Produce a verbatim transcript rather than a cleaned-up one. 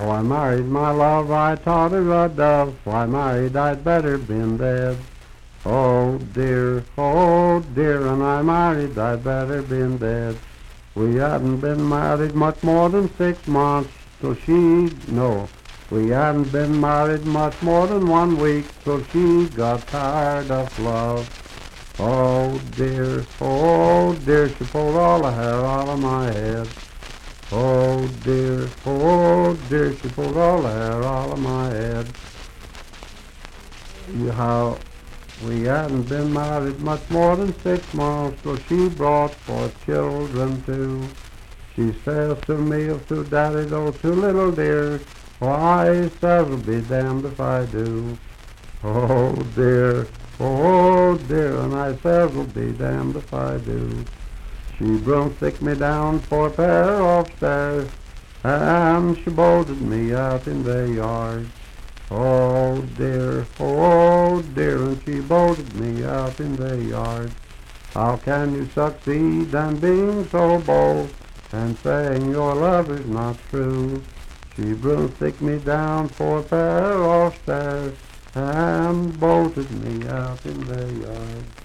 Oh, I married my love, I taught her a dove. Why married, I'd better been dead. Oh dear, oh dear, and I married, I'd better been dead. We hadn't been married much more than six months, so she, no, we hadn't been married much more than one week, so she got tired of love. Oh dear, oh dear, she pulled all the hair out of my head. Oh dear, oh dear, she pulled all the hair out of my head. You how we hadn't been married much more than six months, so she brought forth children too. She says to me, oh, to daddy, those two little dears, why, says, will be damned if I do. Oh dear, oh dear, and I says, will be damned if I do. She broomstick me down for a pair of stairs, and she bolted me out in the yard. Oh dear, oh dear, and she bolted me out in the yard. How can you succeed in being so bold, and saying your love is not true? She broomstick me down for a pair of stairs, and bolted me out in the yard.